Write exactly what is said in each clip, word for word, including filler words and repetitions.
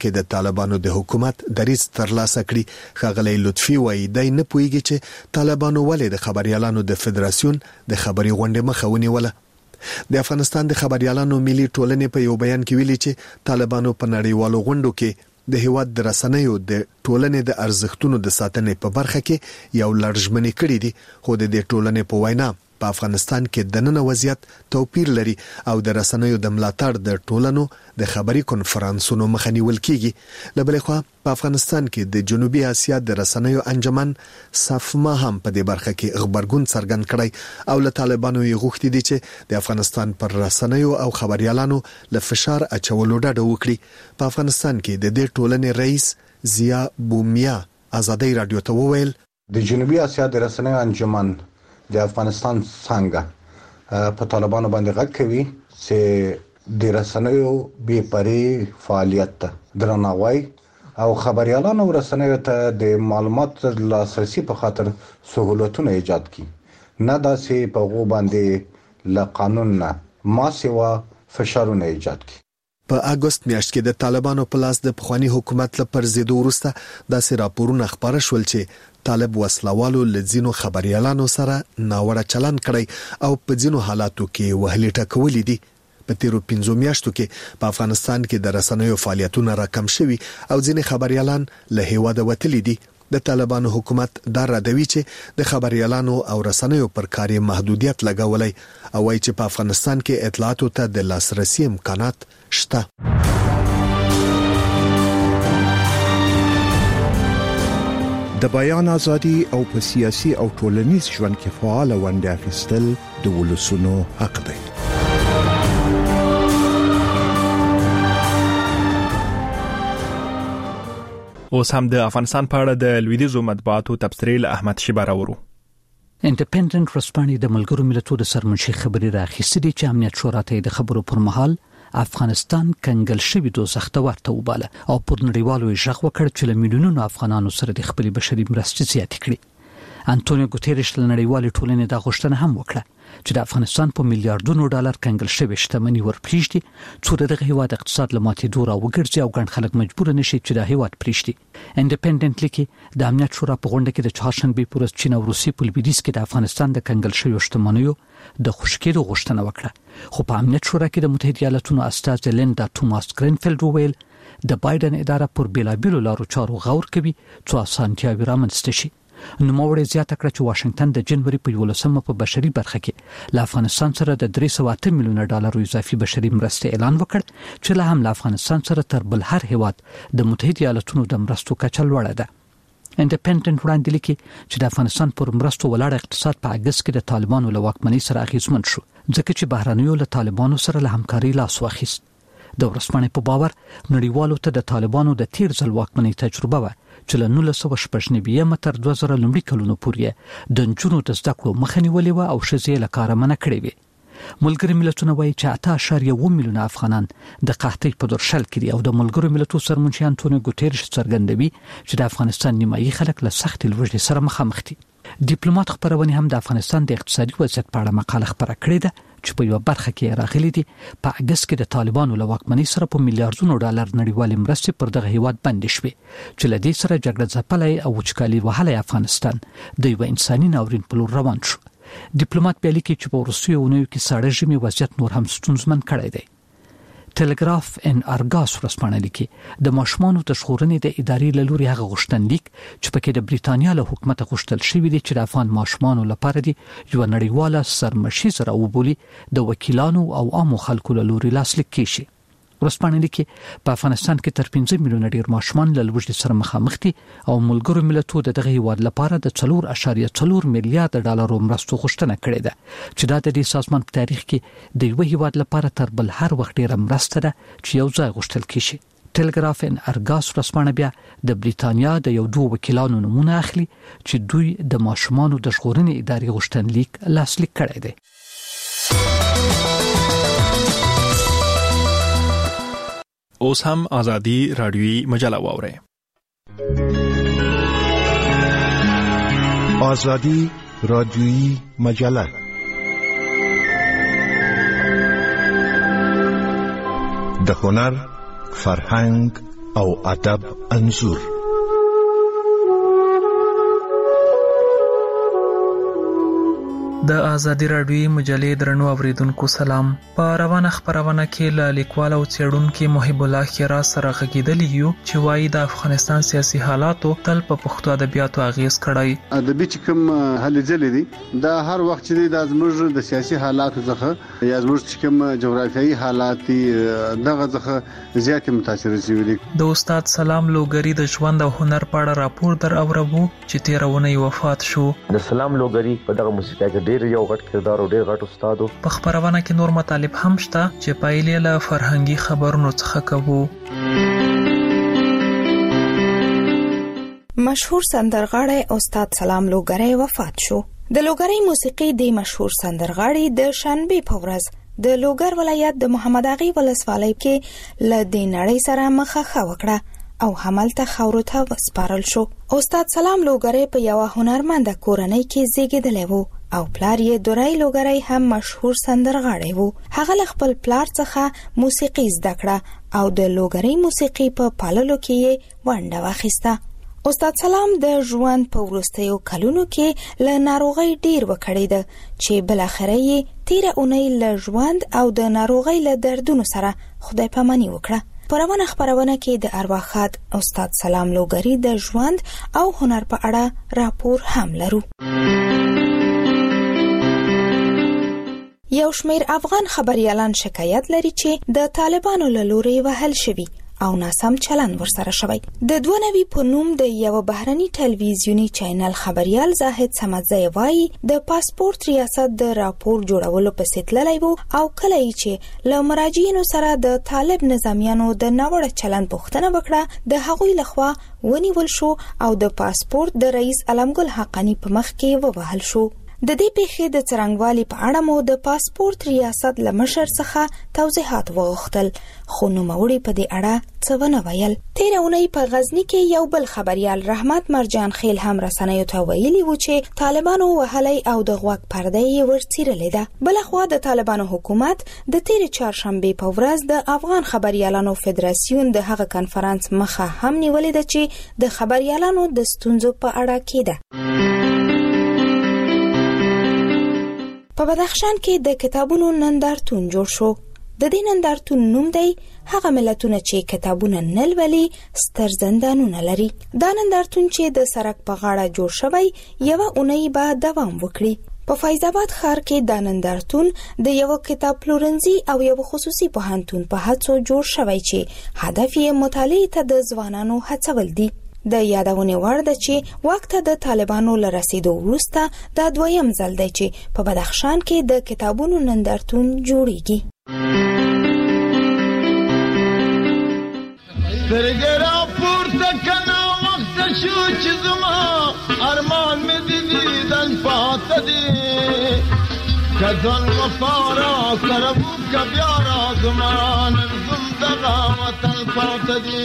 کې د طالبانو د حکومت دریځ ترلاسه کړي. ښاغلی لطفي وایي دی نه پوهیږي چې طالبانو ولې د خبريالانو د فدراسیون د خبري غونډې مخه ونیوله. د افغانستان د خبريالانو ملي ټولنې په یو بیان کې ویلي چې طالبانو په نړیوالو غونډو کې د هیواد د رسنیو د ټولنې د ارزښتونو د ساتنې په برخه کې یو لړژمنې کړې دي، خو د دې ټولنې په وینا په افغانستان کې د نن وضعیت توپیر لري او د رسنیو د ملاتړ د ټولنو د خبري کنفرانسونو مخه نیول کیږي. له بلې خوا په افغانستان کې د جنوبي اسیا د رسنیو انجمن صفما هم په دې برخه کې خبرګون څرګند کړی او له طالبانو یې غوښتي دي چې د افغانستان پر رسنیو او خبريالانو له فشار اچولو ډډه وکړي. په افغانستان کې د دې ټولنې رئیس زیا بومیا ازادي رادیو ته وویل د جنوبي اسیا د رسنیو انجمن د افغانستان څنګه په طالبانو باندې غږ کوي چې د رسنیو بې پرې فعالیت درناوی او خبريالانو رسنیو ته د معلوماتو لاسرسي په خاطر سہولتونه ایجاد کړي، نه داسې په غو باندې له قانون نه ما سوا فشارونه ایجاد کړي. په اگست میاشت کې د طالبانو په لاس د پخوانی حکومت لپاره زیدو ورسته داسې راپورونه خبره شول چې طالب وسلوالو لزینو خبريالانو سره ناوړه چلند کړی او په ځینو حالاتو کې وهلي ټکولې دي. په تیرو پنځو میاشتو کې په افغانستان کې د رسنیو فعالیتونه راکم شوي او ځینې خبريالان له هیواده وتلي دي. د طالبانو حکومت دا ردوي چې د خبريالانو او رسنیو پر کار محدودیت لګولای او وايي چې په افغانستان کې اطلاعاتو ته د لاسرسي امکانات شته. د بیان ازادي او په سیاسي او ټولنیز ژوند کې فعال ونډه اخیستل د ولسونو حق دی. اوس هم د افغانستان په اړه د لویدیځو مطبوعاتو تبصرې له احمد شیبه راوړو. انډیپندنت ورځپاڼې د ملګرو ملتونو د سرمنشي خبري راخیستې دي چې امنیت شورا ته د خبرو پر مهال افغانستان کنګل شوی دوزخ ته ورته وباله او پر نړیوالو ژغ وکړ چې له میلیونونو افغانانو سره د خپل بشري مرستې زیاتې کړي. انټونیو ګوتيريش له نړیوالې ټولنې د غوښتنه هم وکړه چې د افغانستان په میلیارډونو ډالر کنګل شوی شتمنۍ ورپریږدي څو دغه هیواد اقتصاد له ماتېدو راوګرځي او ګڼ خلک مجبور نشي چې د هیواد پریږدي. انډیپندنت لیکي د امنیت شورا په غونډه کې د چهارشنبه پر ورځ چین او روسیې په لویدیځ کې د افغانستان د کنګل شوی شتمنیو د خوشکېدو غوښتنه وکړه، خو په امنیت شورا کې د متحده ایالاتونو استازي لیندا توماس ګرینفیلډ وویل د بایدن اداره پر بیلابیلو لارو چارو غور کوي څو اسانتیاوې رامنځته شي. نوموړی زیاته کړه چې واشنگټن د جنوري په یولسمه په بشري برخه کې له افغانستان سره د درې سوه اته میلیونه ډالرو اضافي بشري مرستې اعلان وکړ چې له هم له افغانستان سره تر بل هر هیواد د متحده ایالاتونو د مرستو کچه لوړه ده. انډیپندنت وړاندې لیکي چې د افغانستان پر مرستو ولاړ اقتصاد په اگست کې د طالبانو له واکمنۍ سره اغیزمن شو ځکه چې بهرنیو له طالبانو سره له همکاري لاس واخیست. د ورځپاڼې په باور نړیوالو ته د طالبانو د تیر ځل واکمنۍ تجربه و چې له نولس سوه شپږ نوي تر دوه زره لومړي کلونو پورې د نجونو د زده کړو مخه نیولې وه او ښځې له کاره منع کړې وې. ملګري ملتونه وایي چې اته اعشاریه اووه میلیونه افغانان د قحطۍ په درشل کې دي او د ملګرو ملتونو سرمنشي انټونیو ګوتيريش څرګندوي چې د افغانستان نیمایي خلک له سختې لوږې سره مخامخ دي. ډیپلوماټ خبرونه هم د افغانستان د اقتصادي وضعیت په اړه مقاله خبره کړې ده چې په یو برخه کې راغلي دي په اگست کې د طالبانو له واکمنۍ سره په میلیارډونو ډالر نړیوالې مرستې پر دغه هیواد بندې شوې چې له دې سره جګړه ځپلی او وچکالي وهلی افغانستان د یو انساني ناورین په لور روان شو. ډیپلوماټ بیا لیکي چې په وروستیو اونیو کې ساړه ژمي وضعیت نور هم ستونزمن کړی دی. ټلګراف ان ارګاس ورځپاڼه لیکي د ماشومانو د ژغورنې د ادارې له لوري هغه غوښتنلیک چې پکې د بریتانیا له حکومت غوښتل شوی دی چې د افغان ماشومانو لپاره دی یو نړیواله سرمشیزه راوبولي د وکیلانو او عامو خلکو له لوري لاسلیک کیږي. ورځپاڼه لیکي په افغانستان کې تر پنځه میلیونه ډیر ماشومان له لوږې سره مخامخ دي او ملګرو ملتونو د دغه هیواد لپاره د څلور اعشاریه څلور میلیارډ ډالرو مرستو غوښتنه کړې ده چې دا د دې سازمان په تاریخ کې د یو هیواد لپاره تر بل هر وخت ډیره مرسته ده چې یو ځای غوښتل کیږي. ټلګراف ان ارګاس ورځپاڼه بیا د بریتانیا د یو دوه وکیلانو نمونه اخلي چې دوی د ماشومانو د ژغورنې ادارې غوښتنلیک لاسلیک کړی دی. اوس هم ازادي رادیوي مجله واورئ. ازادي رادیوي مجله د هنر، فرهنګ او ادب انځور. د ازادي راډیوي مجلې درنو اوریدونکو سلام. په روانه خبرونه کې له لیکوال او څېړونکو محب الله خیرات سره غږیدلی یو چې وایي د افغانستان سیاسي حالاتو تل په پښتو ادبیاتو اغیز کړی. ادبي چې کوم هلې ځلې دي دا هر وخت چې د زموږ د سیاسي حالاتو څخه یا زموږ چې کوم جغرافیایي حالات دغه څخه زیات متاثر شوي دي. د استاد سلام لوګری د ژوند او هنر په اړه راپور در اوربو چې تیرونه وفات شو. د سلام لوګری په دغه موسیقي کې ډیر یو غټ کردار او ډیر غټ استاد. په خبرونه کې نور مطالب هم شته چې پایلې له فرهنګي خبرونو څخه کوو. مشهور سندرغاړی استاد سلام لوګری وفات شو. د لوګری موسیقي د مشهور سندرغاړي د شنبه په ورځ د لوګر ولایت د محمد اغي ولسوالۍ کې ل د نړۍ سره مخه وکړه او همالته خاورو ته وسپارل شو. استاد سلام لوګری په یو هنرمند کورنۍ کې زیږیدلی وو او پلار یې دورای لوګری هم مشهور سندرغاړی وو. هغه خپل پلار څخه موسیقي زده کړه او د لوګری موسیقي په پاللو کې یې ونډه واخیسته. استاد سلام د ژوند په وروستیو کلونو کې له ناروغۍ ډیر وکړی ده چې بل اخر یې تیره اونۍ له ژوند او د ناروغۍ له دردونو سره خدای پاماني وکړه. په روانه خبرونه کې د ارواخات استاد سلام لوګری د ژوند او هنر په اړه راپور هم لرو. یو شمیر افغان خبريالان شکایت لري چې د طالبانو له لوري وهل شوی او ناسم چلند ورسره شوی. د دوه نوي په نوم د یو بهرني ټلویزیونی چینل خبريال زاهد سمدزی وایي د پاسپورت ریاست د راپور جوړولو په ستللی وو او کله چې له مراجعینو سره د طالب نظامیانو د ناوړه چلند پوښتنه وکړه د هغوی لخوا ونیول شو او د پاسپورت د رئیس علمګل حقانی په مخ کې ووهل شو. د دې پیښې د څرنګوالي په اړه مو د پاسپورت ریاست له مشر څخه توضیحات وغوښتل خو نوموړي په دې اړه څه ونه ویل. تېره اونۍ په غزني کې یو بل خبريال رحمت مرجان خیل هم رسنیو ته ویلي و چې طالبانو وهلی او د غوږ پرده یې ورڅیرلې ده. بلخوا د طالبانو حکومت د تېرې چهارشنبې په ورځ د افغان خبريالانو فدراسیون د هغه کنفرانس مخه هم نیولې ده چې د خبريالانو د ستونزو په اړه کېده. په بدخشان کې د کتابونو نندارتون جوړ شو. د دې نندارتون نوم دی هغه ملتونه چې کتابونه نه لولي ستر زندانونه لري. دا نندارتون چې د سړک په غاړه جوړ شوی یوه اونۍ به دوام وکړي. په فیض آباد ښار کې دا نندارتون د یو کتاب پلورنځي او یو خصوصي پوهنتون په هڅو جوړ شوی چې هدف یې مطالعې ته د ځوانانو هڅول دي. د یادونې وړ ده چې وخت د طالبانو له رسیدو وروسته دا دویم ځل دی چې په بدخشان کې د کتابونو نندارتون جوړیږي. درګرا پورته کنا وخت شو چې زما ارمان مې دي دل پات دي کدن وفارا کرب کبیارا زمان زم دغا وطن پات دي.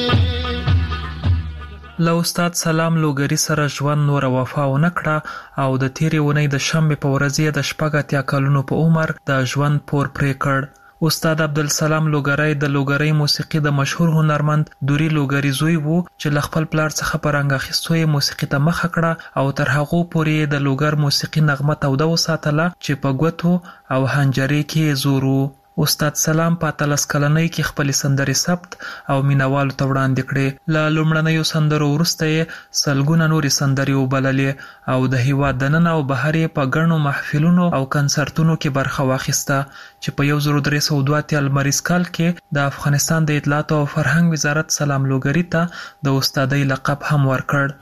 له استاد سلام لوګری سره ژوند نور وفا ونه کړه او د تیرې اونۍ د شنبې په ورځ یې د شپږ اتیا کلونو په عمر د ژوند پور پرې کړ. استاد عبدالسلام لوګری د لوګری موسیقي د مشهور هنرمند دوري لوګری زوی وو چې له خپل پلار څخه په رنګ اخیستو یې موسیقي ته مخه کړه او تر هغو پورې د لوګر موسیقي نغمه توده وساتله چې په ګوتو او هنجرې کې زور وو. استاد سلام په اتلس کلنۍ کې خپلې سندرې ثبت او مینوالو ته وړاندې کړې. له لومړنیو سندرو وروسته یې سلګونه نورې سندرې وبللې او د هیواد دننه او بهر یې په ګڼو محفلونو او کنسرتونو کې برخه واخیسته چې په یو زر درې سوه دوه اتیا لمریز کال کې د افغانستان د اطلاعاتو او فرهنګ وزارت سلام لوګری ته د استادۍ لقب هم ورکړ.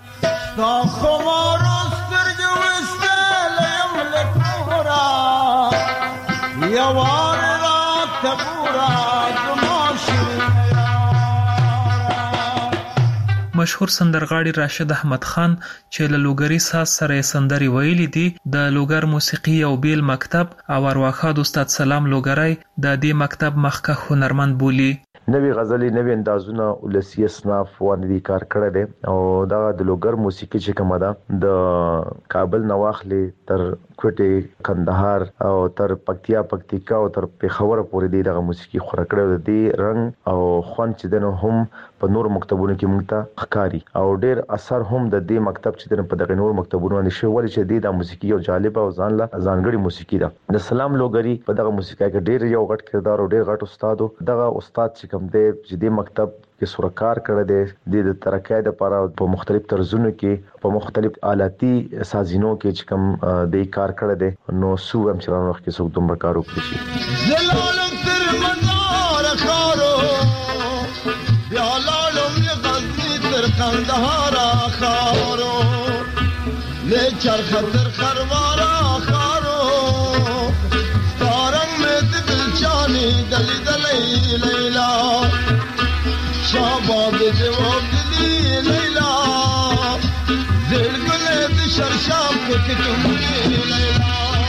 مشهور سندرغاړي راشد احمد خان چې له لوګری ساز سره سندري ویلي دي د لوګر موسیقي او بیل مکتب او ارواخاد استاد سلام لوګری د دې مکتب مخکښ هنرمند بولی. نوې غزلې نوې اندازونه ولسی اصناف باندې کار کړی دی او دا د لوګر موسیقي چې کومه ده د کابل نواخلې تر کوټې کندهار او تر پکتیا پکتیکا او تر پیښور پورې دی دغه موسیقي خورا کړی دی رنګ او خوان چې دنه هم په نور مکتبونو کې موږ ته ښکاری او ډېر اثر هم د دې مکتب چې دنه په دغه نور مکتبونو باندې شوی چې دی د موسیقي یو جالب او ځان له ځانګړي موسیقي ده د سلام لوګری په دغه موسیقي کې ډېر یو غټ کردار او ډېر غټ استاد دغه استاد چې کوم دی چې د مکتب کې سورکار کړی دی د ترقۍ لپاره په مختلف طرزونو کې په مختلف آلاتي سازینو کې چې کوم د کار کړی دی نو سو هم چرانو وخت کې څوک دومره کار وکړي شي زلالم تر مزار خارو بیا لالم غزنی تر قندهار خارو له چرخ تر خروارا خارو تارنگ میں دل چانی دلی دلی لیلا شاباب جواب دلی لیلا زیر گلے دی شرشاب کتم لیلا.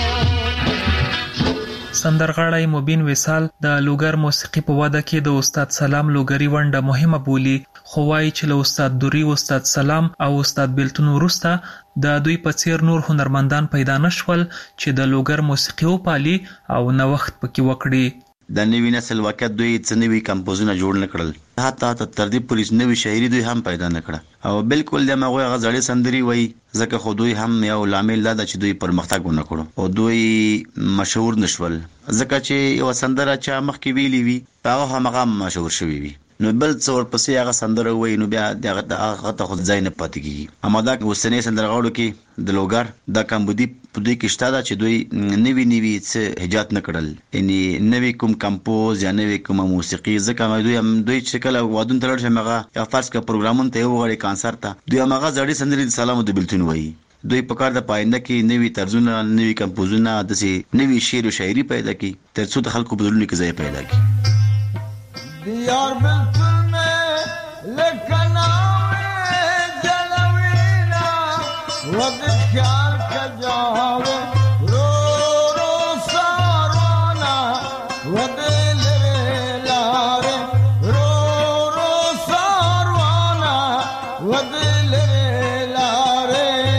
سندرغاړی مبین وصال د لوګر موسیقي په واده کې د استاد سلام لوګری ونډه مهمه بولی خو وايي چې له استاد دوری استاد سلام او استاد بیلتون وروسته د دوی په څیر نور هنرمندان پیدا نشول چې د لوګر موسیقي او پالي او نوښت پکې وکړي. د نوی نسل وخت دوی څه نوی کمپوزونه جوړ نکړل حتی تر دې پولیس نوی شاعري دوی هم پیدا نکړه او بالکل د مغوی غزړې سندري وای ځکه خو دوی هم یو لامل لا د چې دوی پرمختګ ونکړو او دوی مشهور نشول ځکه چې یو سندره چې مخکې ویلي وي هغه هم مشهور شوی وي نو بل څور پسې هغه سندره وای نو بیا دغه هغه ته خو ځای نه پاتې کیږي اما دا وسنې سندرغاړو کې د لوګر د کمبودي په دوی کې شته چې دوی نوی نوی څه هجات نه کړل یعنی نوی کوم کمپوز یا نوی کوم موسیقي ځکه دوی هم دوی چې کله وادون تلل شمغه یا فرض کا پروګرامون ته وغړي کانسرت ته دوی هغه ځړې سندري سلام د بلتون وای دوی په کار د پاینده کې نوی طرزونه نوی کمپوزونه د سي نوی شعر او شاعري پیدا کی تر څو د خلکو بدلون کې ځای پیدا کی. دیار بلتون میں لکھنا میں جلوینا وقت خیال کا جاوے رو رو ساروانا وقت لارے رو رو ساروانا وقت لارے.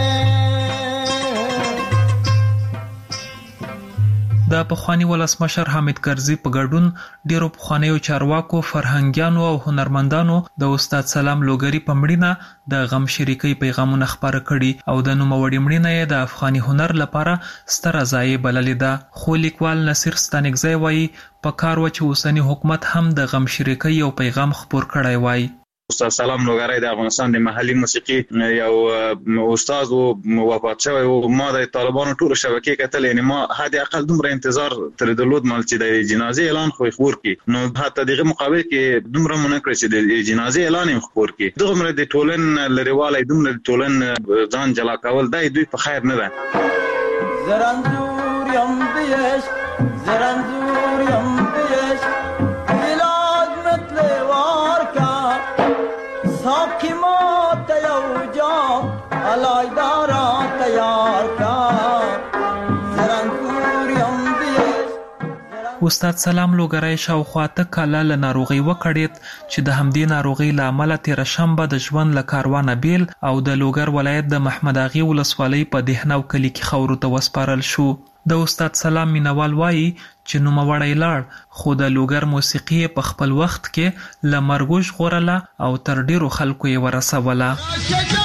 د پخوانی ولسمشر حامد کرزي په ګډون ډیرو پخوانیو چارواکو فرهنګیانو او هنرمندانو د استاد سلام لوګری په مړینه د غم شریکي پیغامونه خبره کړي او د نوموړي مړینه یې د افغاني هنر لپاره ستره ضایع بللې ده خو لیکوال نصیر ستانکزی وایي په کار و چې اوسنی حکومت هم د غم شریکي یو پیغام خپور کړی وای. استاد سلام لوګری د افغانستان د محلي موسیقي یو استاد او وفات شوی او ما د طالبانو ټول شبکې کتل یعنی ما حد اقل دومره انتظار تر درلود مال چې د جنازې اعلان خو خبر کی نو حتی دغه مقابل کې دومره مونږ کړی چې د جنازې اعلان هم خبر کی دومره د ټولن لريواله دومره د ټولن ځان جلا کول دای دوی په خیر نه ده. زرنزور یم دیش زرنزور یم دیش علاج مثل وار کا ساکی موت یو جام علای دارا تیار کا زرنزور یم دیش. استاد سلام لوګری شاوخوا ته کاله له ناروغۍ وکړید چې د همدې ناروغۍ له امله تېره شنبه د ژوند له کاروانه بیل او د لوګر ولایت د محمد اغې ولسوالۍ په دهنو کلي کې خاورو ته وسپارل شو. د استاد سلام مینوال وایي چې نوموړی لاړ خو د لوګر موسیقي په خپل وخت کې له مرګ ژغورله او تر ډیرو خلکو یې ورسوله.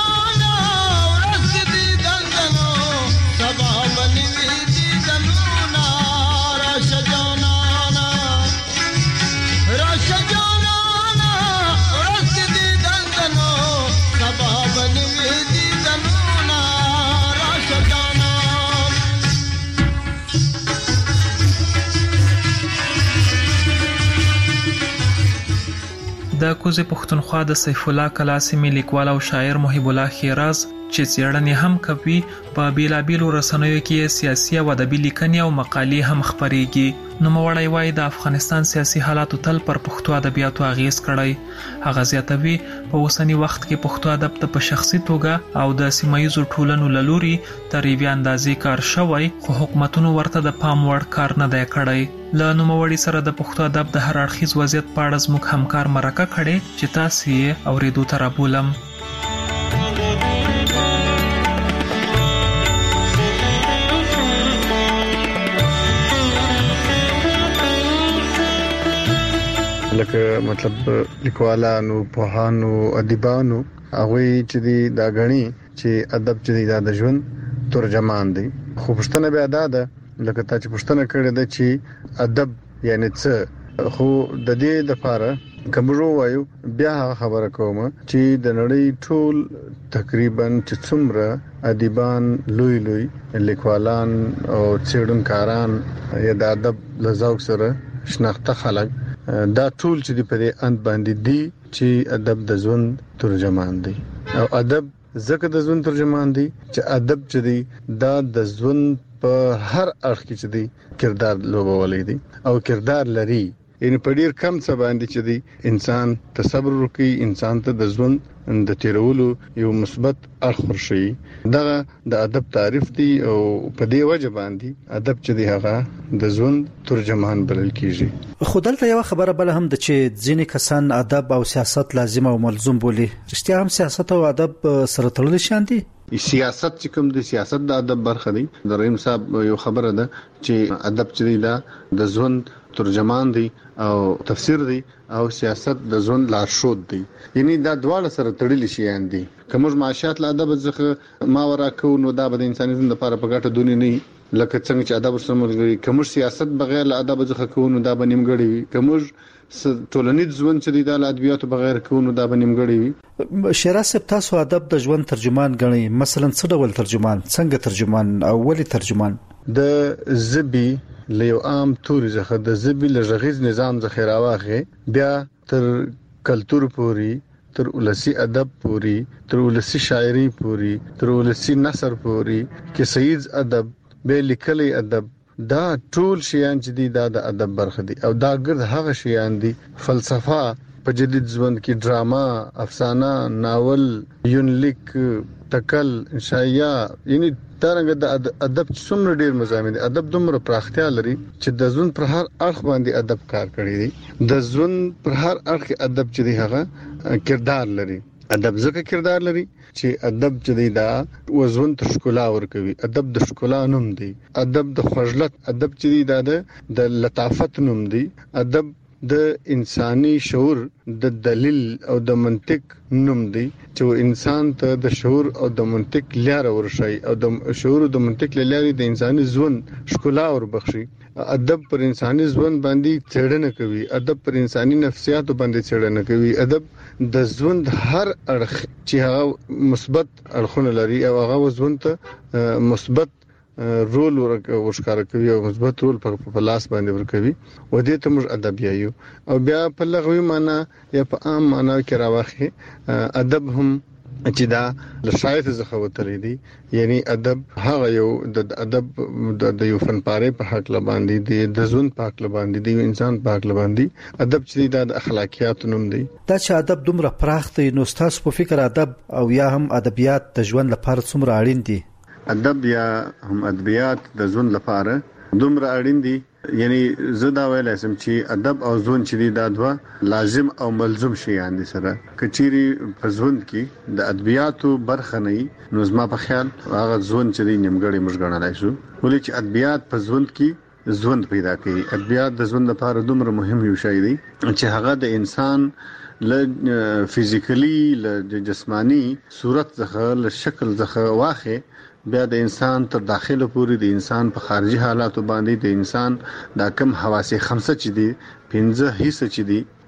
د کوزې پښتونخوا د سیف الله کلاسمي لیکوال او شاعر محب الله خیراز چې څېړنې هم کوي په بیلابیلو رسنیو کې سیاسي او ادبي لیکنې او مقالې هم خپرېږي. نوموړی وایي د افغانستان سیاسي حالاتو تل پر پښتو ادبیاتو اغیز کړی. هغه زیاتوي په اوسنی وخت کې پښتو ادب ته په شخصي توګه او د سیمایي ټولنو له لوري تر یوې اندازې کار شوی، خو حکومتونو ورته د پام وړ کار نه دی کړی. له نوموړي سره د پښتو ادب د هر اړخیز وضعیت په اړه زموږ همکار مرکه کړې چې تاسو یې اورېدو ته رابولم. لکه مطلب لیکوالانو، پوهانو، ادیبانو هغه چې دی دا غني چې ادب چې دی د ژوند ترجمان دی. خو پښتنه بیا دا ده لکه تا چې پښتنه کړې ده چې ادب یعنی څه، خو د دې لپاره کومو وایو بیا خبره کوم چې د نړۍ ټول تقریبا چې څومره ادیبان، لوی لوی لیکوالان او څېړونکاران یا د ادب لزاوک سره شناخته خلک دا ټول چې په دې اند باندې دي چې ادب د ژوند ترجمان دی. او ادب زکه د ژوند ترجمان دی چې ادب چې دی دا د ژوند په هر اړخ کې چې دی کردار لوبولې دي او کردار لري. یعنی په ډیر کم څه باندې چې دی انسان تصبر وکړي، انسان ته د ژوند د تیرولو یو مثبت اړخ ورشي. دا د ادب تعریف دی او په دې وجه باندې ادب چې دی هغه د ژوند ترجمان بلل کیږي. خو دلته یو خبره بل هم د چې ځینې کسان ادب او سیاست لازم او ملزم بولي. رښتیا هم سیاست او ادب سره تړلي شان دي؟ سیاست چې کوم د سیاست د ادب برخه دی. د رحیم صاحب یو خبره ده چې ادب چې دی دا د ژوند ترجمان دی او تفسیر دی او سیاست د ژوند لارښود دی. یعنی دا دواړه سره تړلي شیان دي. کوم معاشات له ادب څخه ما ورا کو نو دا د انساني ژوند لپاره په ګټه دونی نه لکه څنګه چې ادب سره ملګری. کوم سیاست بغیر له ادب څخه کو نو دا به نیمګړی وي. کوم ټولنیز ژوند چې د ادبیاتو بغیر کو نو دا به نیمګړی وي. شیراز صاحب تاسو ادب د ژوند ترجمان غنئ، مثلا څه ډول ترجمان، څنګه ترجمان او ولې ترجمان؟ د زبی له یو عام توري څخه د زبی له غږیز نظام څخه راوخه بیا تر کلچر پوری، تر ولسی ادب پوری، تر ولسی شاعری پوری، تر ولسی نثر پوری، کیسیز ادب، به لیکلي ادب، دا ټول شیان چې دي دا د ادب برخه دي. او دا ګرد هغه شیان دي فلسفه په جدید ژوند کې، ډراما، افسانه، ناول، یونلیک، تکل، انشائیه، یعنی ترنګ د ادب څومره ډیر مضامین دي. ادب دومره پراختیا لري چې د ژوند پر هر اړخ باندې ادب کار کوي دي. د ژوند پر هر اړخ ادب چې دی هغه کردار لري. ادب ځکه کردار لري چې ادب چې دی دا وزن ته ښکلا ورکوي. ادب د ښکلا نوم دی. ادب د خوږلت، ادب چې دی دا د لطافت نوم دی. ادب د انساني شعور د دلیل او د منطق نوم دی چې انسان ته د شعور او د منطق لاره ورشي او د شعور او د منطق لاره د انساني ژوند ښکلا وربخشي. ادب پر انساني ژوند باندې څېړنه کوي. ادب پر انساني نفسیات باندې څېړنه کوي. ادب د ژوند هر اړخ چې هغه مثبت اړخونه لري او هغه ژوند ته مثبت رول ورکړه کوي او مثبت رول په لاس باندې ورکوي. و دې ته موږ ادب یایو. او بیا په لغوي معنی یا په عام معنی کې راوخه ادب هم چې دا له شاعر څخه وتلی دی. یعنی ادب هغه یو د ادب د یو فنپاره په حق لباندې دی، د ژوند په حق لباندې دی، انسان په حق لباندې ادب چې دا د اخلاقیات نوم دی. دا چې ادب دومره پراخ دی نو تاسو په فکر ادب او یا هم ادبیات د ژوند لپاره څومره اړین دي؟ ادب یا هم ادبیات د ژوند لپاره دومره اړین دي. یعنی زه دا ویلای سم چې ادب او ژوند چې دا دوه لازم او ملزم شیان دي. سره کچيري په ژوند کې د ادبیاتو برخه نه نو زما په خیال هغه ژوند چې نیمګړی مشګڼلای شو. ولې چې ادبیات په ژوند کې ژوند پیدا کوي. ادبیات د ژوند لپاره دومره مهم یو شی دی چې هغه د انسان ل فزیکلی ل جسمانی صورت څخه ل شکل څخه واخه بیا د انسان تر داخله پورې د انسان په خارجي حالاتو باندې د انسان د کم حواس خمسه چې دي پنځه حصے چې دي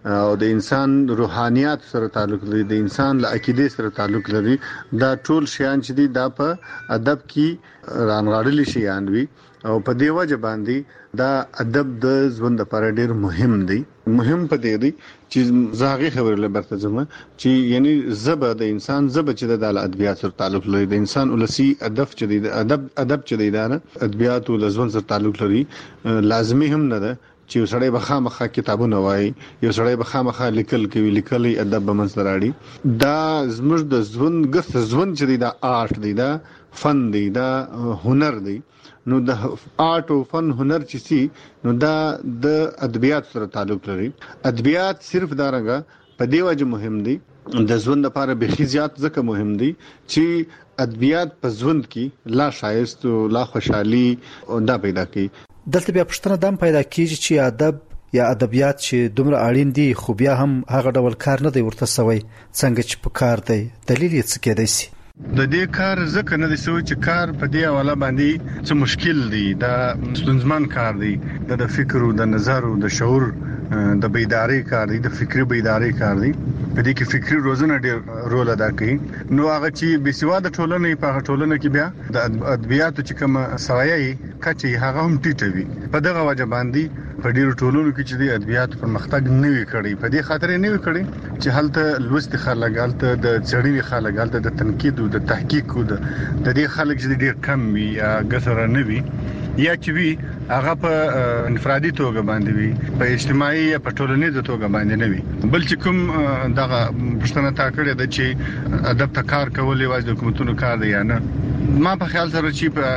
او د انسان روحانيات سره تعلق لري د انسان له عقیده سره تعلق لري دا ټول شیان چې دي دا په ادب کې رانغاړل شي یانوي او په دی وجه باندې دا ادب د ژوند لپاره ډیر مهم دی مهم په دی دی چې زاغي خبر لبرته زما چې یعنی زبه د انسان زبه چې د ادبیات سره تعلق لري د انسان ولسی ادب چې دی ادب ادب چې دی دا ادبیات او ژوند سره تعلق لري لازمي هم نه ده چې سړی به خامخا کتابونه وایي یو سړی به خامخا لیکل کوي لیکلي ادب به منځ راړي دا زموږ د ژوند ګرځ ژوند چې دا آرټ دی دا فن دی دا هنر دی نو د آرټ او فن هنر چې سي نو دا د ادبیات سره تعلق لري ادبیات صرف دا رنګه په دی وجه مهم دی د ژوند لپاره به خيزيات ځکه مهم دي چې ادبیات په ژوند کې لا شایست او لا خوشحالي او دا پیدا کوي دلته بیا پښتنه دم پیدا کیږي چې ادب یا ادبیات چې دومره اړین دي خو بیا هم هغه ډول کار نه دی ورته سوی څنګه چې په کار دی دلیل یې څه کېدای شي د دې کار ځکه نه دی سوی چې کار په دې حواله باندې څه مشکل دی دا ستونزمن کار دی د فکر او د نظر او د شعور د بیداری کار دی د فکری بیداری کار دی په دې کې فکری روزنه ډېر رول ادا کوي نو هغه چې بسواده ټولنه په ټولنه کې بیا د ادبیاتو چې کوم سوایي کچې هغه هم ټیټوي په دغه وجه باندې په ډیرو ټولنو کې چې د ادبیات پرمختګ نه وی کړی په دې خاطر نه وی کړی چې هلته لوست خلک هلته د چړې خلک هلته د تنقید او د تحقیق او د دې خلک چې ډیر کم وي یا ګسره نه وي یا چې وی هغه په انفرادي توګه باندې وي په اجتماعي یا په ټولنیزه توګه باندې نه وي بل چې کوم دغه پښتنه تا کړی د چې ادب ته کار کول یوازې د حکومتونو کار دی یا نه ما په خیال سره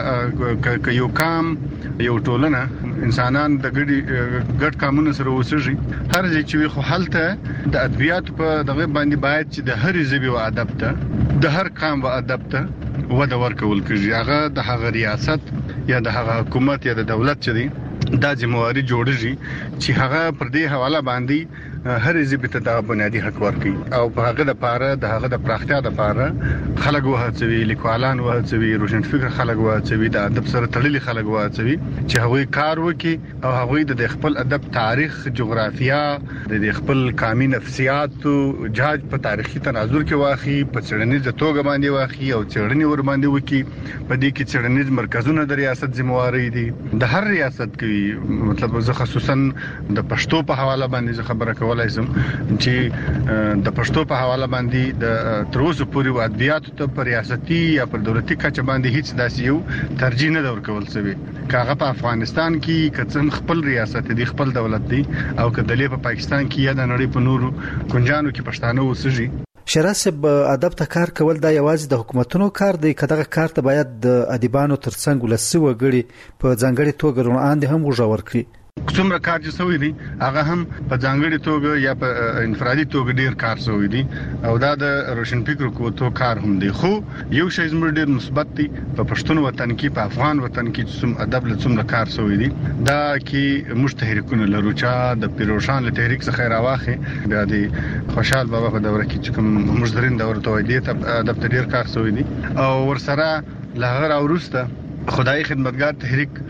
چې یو کام یو ټولنه انسانان د ګډي ګډ کامونو سره وسږي هر ځای چې خو حالته د ادبیات په دغه باندې باید چې د هر ژبې او ادب ته د هر قام او ادب ته وده ورکول کیږي هغه د هغه ریاست یا د هغه حکومت یا د دولت چې دی دا ذمہواری جوړیږي چې هغه پر دې حواله باندې هر ژبه ته د بنیادی حق ورکړي او په هغه د پاره د هغه د پراختیا د پاره خلک وهڅوي لیکوالان وهڅوي روشن فکر خلک وهڅوي د ادب سره تړلي خلک وهڅوي چې هغوی کار وکړي او هغوی د خپل ادب تاریخ جغرافیا د خپل قومي نفسیات او جاج په تاریخي تناظر کې واخی په څېړنیز توګه باندې واخی او څېړنې ور باندې وکړي په دې کې څېړنیز مرکزونه د ریاست ذمہواری دي د هر ریاست کې مطلب زه خصوصا د پښتو په حواله باندې خبره کوم ولای زم چې د پښتو په حواله باندې د تروسو پوری ادبیات ته پر ریاستي یا پر دولتي کچه باندې هیڅ داسې یو ترجیح نه ورکول شوی کاغه په افغانستان کې کڅن خپل ریاست دی خپل دولت دی او کدلې په پاکستان کې یا د نړۍ په نورو کنجانو کې پښتانه وسږي شراسب ادب ته کار کول دا یوازې د حکومتونو کار دی کداغه کار ته باید د ادیبانو ترڅنګ ولسي وګړي په ځانګړي توګه روان هم وژور کړي څومره کار چې سوی دی هغه هم په ځانګړي توګه یا په انفرادي توګه ډیر کار سوی دی او دا د روشن فکر کوته کار هم دی خو یو شی زموږ ډیر مثبت دی په پښتون وطن کې په افغان وطن کې چې څوم ادب له څومره کار سوی دی دا کې مشتهرکونه لرو چې د پیروشان له تحریک څخه راواخه بیا دی خوشحال بابا په دوره کې چې کوم مشدرین دوره ته دی ته ادب ته ډیر کار سوی دی او ورسره لغړ او روسته خدای خدمتګار تحریک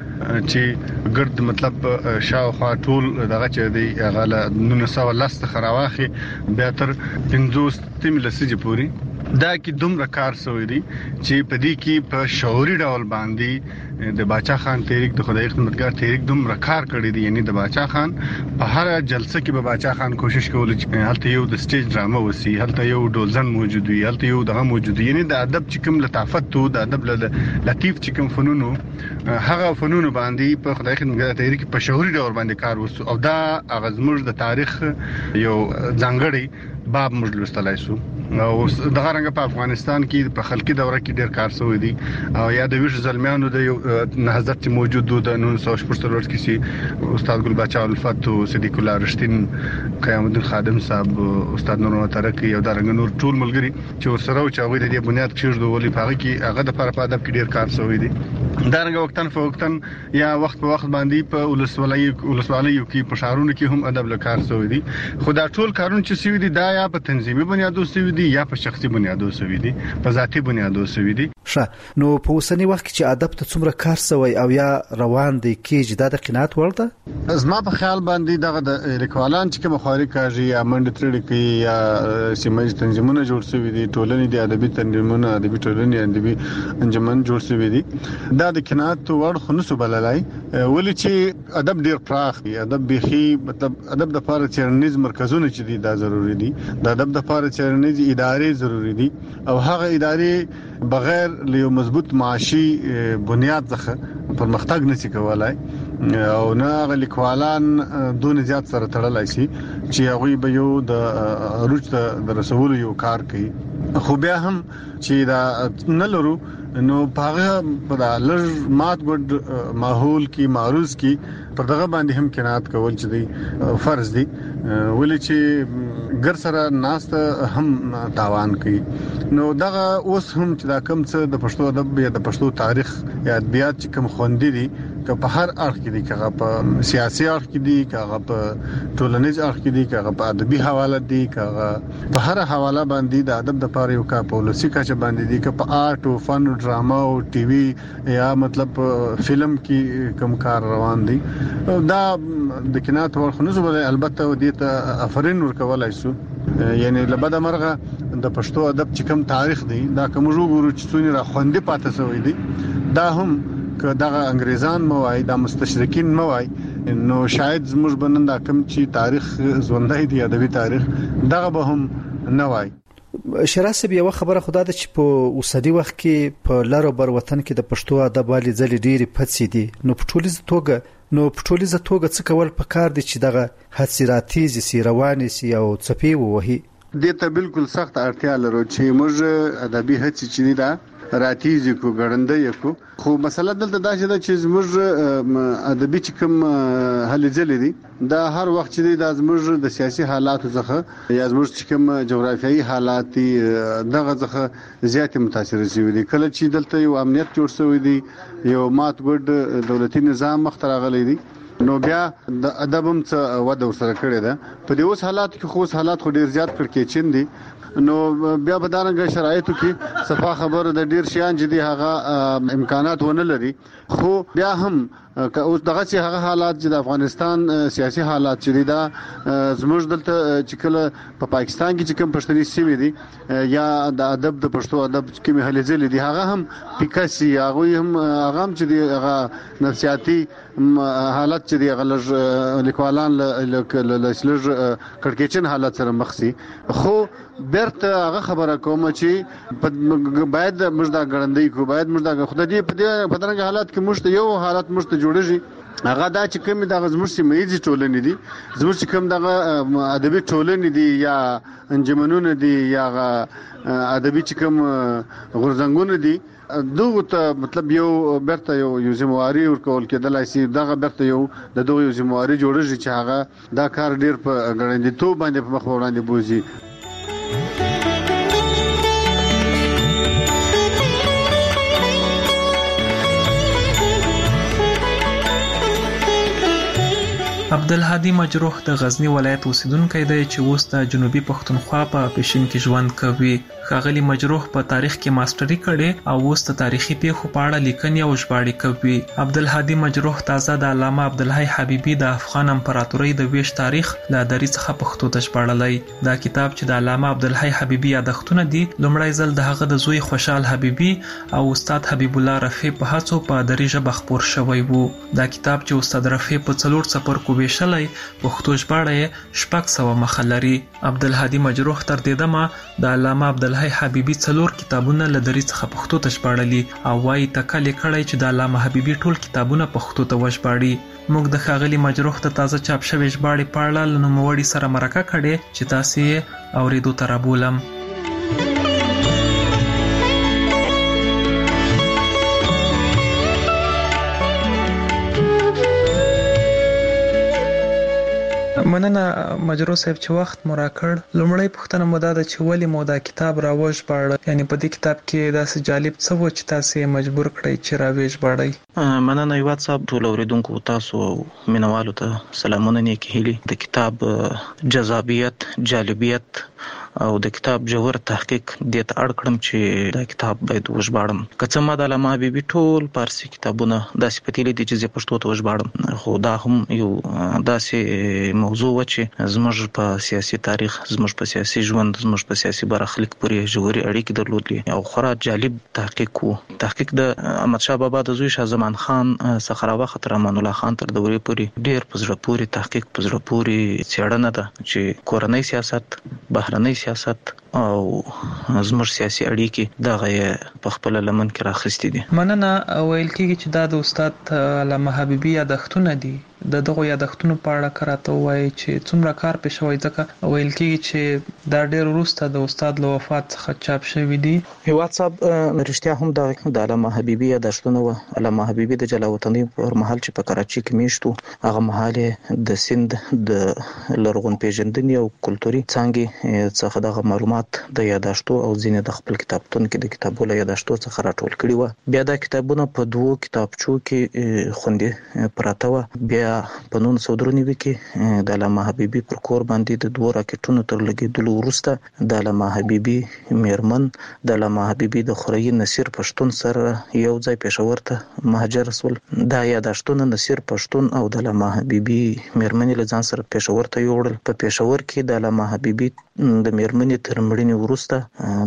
چې ګرد مطلب شاوخوا ټول دغه چې دی غاله نو سو لاست خراواخي به تر پنځوس تیم لسیج پوری دا کې دومره کار سوی دی چې په دې کې په شعوري ډول باندې د باچا خان تحریک د خدای خدمتګار تحریک دومره کار کړی دی یعنی د باچا خان په هر جلسه کې به باچا خان کوشش کوي چې هلته یو د سټیج ډرامه وسی هلته یو ډولزن موجود وي هلته یو دغه موجود یعنی د ادب چې کوم لطافت او د ادب لطیف چې کوم فنونو هغه فنونو باندې په خدای خدمتګار تحریک په شعوري ډول باندې کار وسو او دا اغزمر د تاریخ یو ځانګړی باب مجلستلای سو او دغه رنګ په افغانستان کې په خلقي دوره کې ډېر کار شوی دی او یا د ویش زلمیانو د نهضت موجود د نن سو شپږ کې سي استاد ګل بچا الفت او صدیق الله رشتین قیام الدین خادم صاحب استاد نور ترقی او درنګ نور ټول ملګری چې ورسره او چې هغه د بنیاد کېږدو ولې په هغه کې هغه د پر په ادب کې ډېر کار شوی دی دا رنګ وختن فوختن یا وخت په وخت باندې په ولسوالۍ ولسوالیو کې په شهرونو کې هم ادب لکار سوی دي. خدا ټول کارونه چې سوي دي دا یا په تنظیمي بنیادو سوي دي یا په شخصي بنیادو سوي دي، په ذاتي بنیادو سوي دي. ښه، نو په اوسنی وخت کې چې ادب ته څومره کار سوی او یا روان دی کېږي دا د قناعت وړ ده؟ زما په خیال باندې دغه د لیکوالان چې کوم خاري کاږي یا منډه ترړي کوي یا سیمایي تنظیمونه جوړ شوي دي، ټولنې د ادبي تنظیمونه ادبي ټولنې ادبي انجمن جوړ شوي دي، دا د قناعت وړ خنوس بللای. ولې چې ادب ډیر پراخ دی، ادب بيخي مطلب ادب د لپاره چرنیز مرکزونه چې دي دا ضروری دي، د ادب د لپاره چرنیز ادارې ضروری دي او هغه ادارې بغیر له مضبوط معاشي بنیاد څخه پرمختګ نشي کولای او نه غلیکوالان دون زیات سره تړلای شي چې هغه به یو د روج د رسول یو کار کوي. خو بیا هم چې دا نه لرو نو هغه په لږ مات ګډ ماحول کې معروض کې پر دغه باندې هم قناعت کول چې دی فرض دی، ولې چې ګر سره ناست هم تاوان کوي. نو دغه اوس هم چې دا کم څه د پښتو ادب یا د پښتو تاریخ یا ادبیات چې کم خوندې دي که په هر اړخ کې دي، که په سیاسي اړخ کې دي، که په ټولنیز اړخ کې دي، که په ادبي حواله دي، که په هر حواله باندې د ادب د پاره یو کا پالیسي کا چې باندې دي، که په آرټ او فن او ډراما او ټي وي یا مطلب فلم کې کوم کار روان دي، دا د قناعت ورخنوز بل البته دې ته افرین ورکولای شو. یعنی لبد مرغه د پښتو ادب چې کوم تاریخ دی دا کوم وګورو چې څونی را خوندې پاتې شوی دی، دا هم که دغه انګريزان موای د مستشرقین موای نو شاید زموږ بنن دا کوم چې تاریخ ژوندۍ دی ادبي تاریخ دغه به هم نه وای. شراسب یو خبره خدا ده چې په اوسدي وخت کې په لارو بر وطن کې د پښتو ادب والی ځلې ډېری پڅې دي، نو په ټولیزه توګه نو په ټولیزه توګه څه کول پکار دي چې دغه حسراتي سي رواني سي او څپي وهي؟ دې ته بالکل سخت اړتیا لرو چې موږ ادبي هڅې چې دا راتیږي کو ګړندې کو. خو مسله دلته دا چې زموږ ادبي چې کوم هلې ځلې دي دا هر وخت چې دا زموږ د سیاسي حالاتو څخه یا زموږ چې کوم جغرافیایي حالات دغه څخه زیات متاثر شوي دي. کله چې دلته یو امنیت جوړ شوی دی، یو مات ګډ دولتي نظام مخ ته راغلی دی، نو بیا د ادب هم څه وده ورسره کړې ده. په دې اوس حالات کې خو حالات خو ډیر زیات کړکېچن دي، نو بیا په دارنګ شرایطو کې صفه خبره د ډیر شیان چې دی هغه امکانات ونه لري. خو بیا هم که اوس دغه چې هغه حالات چې د افغانستان سیاسي حالات چې دا زموږ دلته چې کله په پاکستان کې چې کوم پښتني سیمې دي یا د ادب د پښتو ادب کې مهلې ځلې دي هغه هم پیکاسي هغه هم هغه هم چې دی هغه نفسیاتي حالت چې دی هغه لیکوالان لږ کړکېچن حالت سره مخ سي. خو برته هغه خبره کوم چې باید موږ دا ګړندې کو، باید موږ دا خدای دې په دې په دغه حالات کې موږ یو حالت موږ جوړیږي هغه دا چې کوم د زموږ سیمایي ټولنې دي، زموږ چې کوم دغه ادبي ټولنې دي یا انجمنونه دي یا ادبي چې کوم غورځنګونه دي، دغه ته مطلب یو برته یو یو ذمہواری ورکول کېدلای شي. دغه برته یو د دغه یو ذمہواری جوړیږي چې هغه دا کار ډیر په ګړندې تو باندې په مخ وړاندې بوزي. عبدالهادي مجروح د غزنی ولایت اوسیدونکی دی چې اوس د جنوبي پښتونخوا په پښین کې ژوند کوي. ښاغلي مجروح په تاریخ کې ماستري کړې او اوس د تاریخي پیښو په اړه لیکنې او ژباړې کوي. عبدالهادي مجروح تازه د علامه عبدالحی حبیبي د افغان امپراتورۍ د ویش تاریخ له دري څخه پښتو ته ژباړلی. دا کتاب چې د علامه عبدالحی حبیبي یادښتونه دي لومړی ځل د هغه د زوی خوشحال حبیبي او استاد حبیب الله رفیع په هڅو په دري ژبه خپور شوی وو. دا کتاب چې استاد رفیع په څلور څپرکو ویشلی پښتو ژباړه یې شپږ سوه مخه لري. عبدالهادي مجروح تر دې دمه د علامه عبدالحی حبیبي څلور کتابونه له دري څخه پښتو ته ژباړلي او وايي تکل یې کړی چې د علامه حبیبي ټول کتابونه پښتو ته وژباړي. موږ د ښاغلي مجروح د تازه چاپ شوې ژباړې په اړه له نوموړي سره مرکه کړې چې تاسې یې اورېدو ته رابولم. مننه مجرو صاحب چې وخت مو راکړ. لومړی پوښتنه مو دا ده چې ولې مو دا کتاب راوژباړه، یعنی په دې کتاب کې داسې جالب څه و چې تاسو یې مجبور کړئ چې راوژباړئ؟ مننه هیواد صاحب، ټول اوریدونکو تاسو مینوالو ته سلامونه نیک هیلي. د کتاب جذابیت، جالبیت او د کتاب جوړ تحقیق د ته اړ کړم چې دا کتاب باید وژباړم. که څه ما د علامه حبیبي ټول فارسی کتابونه داسې پتیلې دي چې زه پښتو ته وژباړم، خو دا هم یو داسې موضوع و چې زموږ په سیاسي تاریخ، زموږ په سیاسي ژوند، زموږ په سیاسي برخلیک پورې ژورې اړیکې درلودلې او خورا جالب تحقیق وو. تحقیق د احمد شاه بابا د زوی شاه زمان خان څخه راوخت تر امان الله خان تر دورې پورې ډېر په زړه پورې تحقیق، په زړه پورې څېړنه ده چې کورنۍ سیاست، بهرنۍ سیاست او زموږ سیاسي اړیکې دغه په خپل لمن کې راخستې دي. مننه. ویل کېږي چې دا د استاد علامه حبیبي یادښتونه دي. د دغه یادښتونو په اړه کراته وایي چې څومره کار پې شوی، ځکه ویل کېږي چې دا ډېر وروسته د استاد له وفات څخه چاپ شوي دي. هیواد صاحب رښتیا هم د علامه حبیبي یادښتونه وو. علامه حبیبي د جلا وطنۍ پر مهال چې په کراچۍ کې میشتو، هغه مهال د سند د لرغون پیژندنې او کلتوري څانګې څخه دغه معلومات د یادښتو او ځینې د خپل کتابتون کې د کتابونو یادښتو څخه راټول کړي وو. بیا دا کتابونه په دوو کتابچو کې خوندي پراته وو. بیا په نولس سوه درې نوي کې د علامه حبیبي پر کور باندې د دوه راکټونو تر لګېدلو وروسته د علامه حبیبي میرمن د علامه حبیبي د خوريي نصیر پښتون سره یو ځای پېښور ته مهاجر شول. دا یادښتونه نصیر پښتون او د علامه حبیبي میرمنې له ځان سره پېښور ته یوړل. په پېښور کې د علامه حبیبي د میرمنې تر مړینې وروسته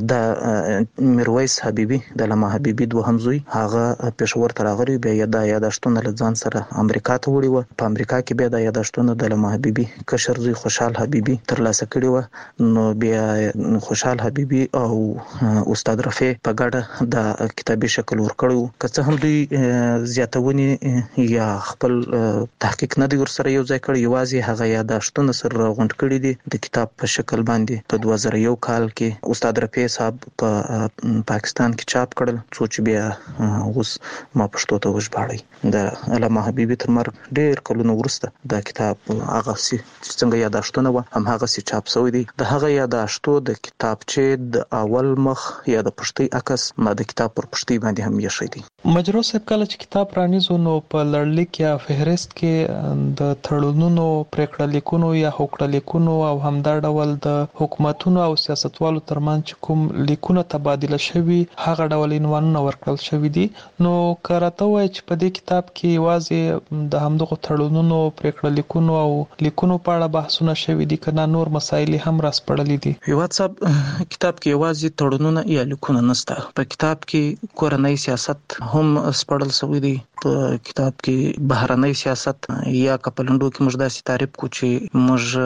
د میرویس حبیبي د علامه حبیبي دوهم زوی هغه پېښور ته راغلی. بیا دا یادښتونه له ځان سره امریکا ته وړي وو. په امریکا کې بیا د یادښتونه د علامه حبیبي کشر زوی خوشحال حبیبي ترلاسه کړي وو. نو بیا خوشحال حبیبي او استاد رفیع په ګډه د کتابي شکل ورکړو. که څه هم دوی زیاتونې یا خپل تحقیق نه دی ورسره یو ځای کړی، یوازې هغه یادښتونه سره غونډ کړي دي د کتاب په شکل باندې. په دوه زره یو کال کې استاد رفیع صاحب په پاکستان کې چاپ کړل، څو چې بیا اوس ما پښتو ته وژباړی. د علامه حبیبي تر مرګ ډېر کلونه وروسته دا کتاب هغه سي څنګه یادښتونه و هم هغه سي چاپ شوی دی. د هغه یادښتو د کتابچې د اول مخ یا د پښتۍ عکس ما د کتاب پر پښتۍ باندې هم یې شوی دی. مجرو صاحب کله چې کتاب رانیزو نو په لړلیک یا فهرست کې د تړونونو، پریکړه لیکونو یا هوکړه لیکونو او همدا ډول د حکومتونو او سیاستوالو ترمنځ چې کوم لیکونه تبادله شوي هغه ډول عنوانونه ورکړل شوي دي. نو کراته وایي چې په دې کتاب کې یوازې د همدغه تړونونو، پریکړه لیکونو او لیکونو په اړه بحثونه شوي دي، که نه نور مسایل هم راسپړلي دي؟ هیواد صاحب کتاب کې یوازې تړونونه یا لیکونه نشته. په کتاب کې کورنۍ سیاست هم سپړل شوی دی. په کتاب کې بهرنۍ سیاست یا کپلندو کې موږ داسې تعریف کو چې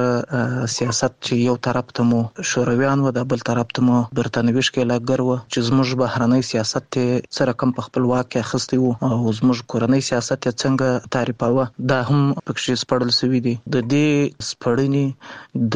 موږ سیاست چې یو طرف ته مو شورویان و، د بل طرف ته مو برتانوي ښکېلاګر و چې زموږ بهرنۍ سیاست ته سره کم په خپل واک کې اخیستی وو او زموږ کورنۍ سیاست ته څنګه تعریفاوه دا هم پکې سپړل شوی دی. د دې سپړنې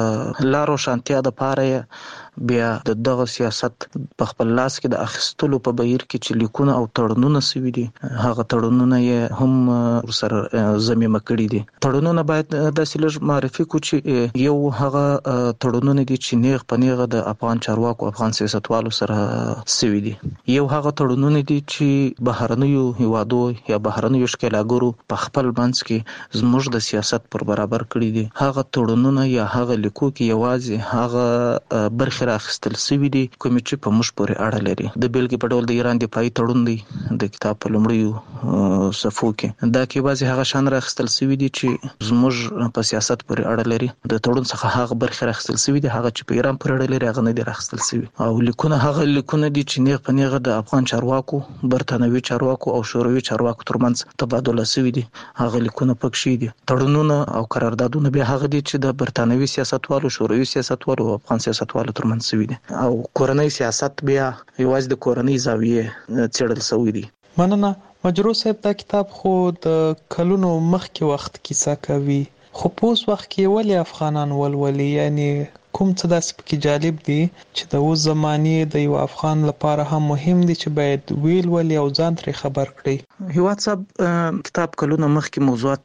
د لارو شانتیا د پاره بیا د دغه سیاست په خپل لاس کې د اخیستلو په بهیر کې چې لیکونه او تړونونه شوي دي، هغه تړونونه یې هم سره ضمیمه کړي دي. تړونونه باید داسې لږ معرفي کو چې یو هغه تړونونه دي چې نیغ په نیغه د افغان چارواکو، افغان سیاستوالو سره شوي دي. یو هغه تړونونه دي چې بهرنیو هیوادو یا بهرنیو ښکېلاګرو په خپل منځ کې زموږ د سیاست پر برابر کړي دي. هغه تړونونه یا هغه لیکو کې یوازې هغه برخې راخیستل شوي دي کومې چې په موږ پورې اړه لري. د بیلګې په ډول د ایران دفاعي تړون دی د کتاب په لومړیو صفحو کې، دا کې یوازې هغه شان راخیستل شوي دي چې زموږ په سیاست پورې اړه لري. د تړون څخه هغه برخې راخیستل شوي دي، هغه چې په ایران پورې اړه لري هغه نه دي راخیستل شوي. او لیکونه هغه لیکونه دي چې نیغ په نیغه د افغان چارواکو، برتانوي چارواکو او شوروي چارواکو ترمنځ تبادله شوي دي، هغه لیکونه پکې دي. تړونونه او قراردادونه بیا هغه دي چې د برتانوي سیاستوالو، شوروي سیاستوالو او افغان سیاستوالو ترمنځ شوي دي. او کورنۍ سیاست بیا یوازې د کورنۍ زاویې څېړل شوي دي. مننه. مجرو صاحب دا کتاب خو د کلونو مخکې وخت کیسه کوي، خو په اوس وخت کې ولې افغانان ولولي؟ یعنی کوم څه داسې پکې جالب دي چې د اوس زمانې د یو افغان لپاره هم مهم دي چې باید ویل ولي او ځان ترې خبر کړي؟ هیواد صاحب کتاب کلونه مخکې موضوعات دي